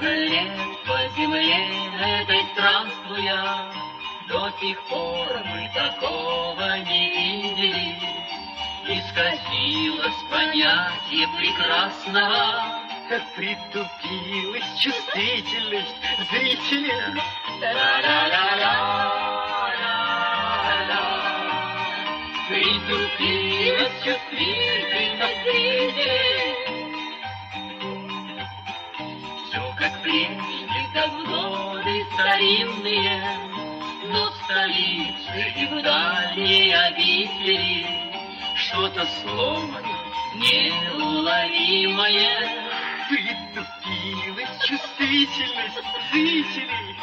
лет по земле этой странствуя, до сих пор мы такого не видели. Исказилось понятие прекрасного, как притупилась чувствительность зрителя. Притупилась чувствительность зрителей. Все как прежде, как в годы старинные, но в столице и в дальней обители что-то сломано, неуловимое. Притупилась чувствительность зрителей.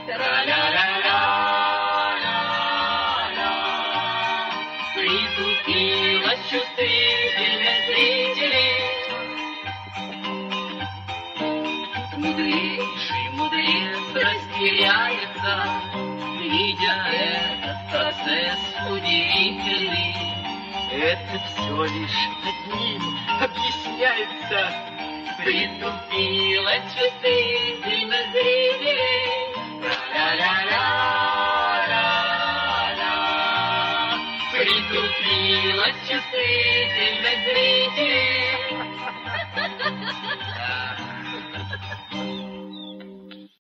Притупилась чувствительность зрителей. Мудрейший мудрец растеряется, видя этот процесс удивительный. Это все лишь одним объясняется. Притупилась чувствительность зрителей. Притупилась чувствительность зрителей.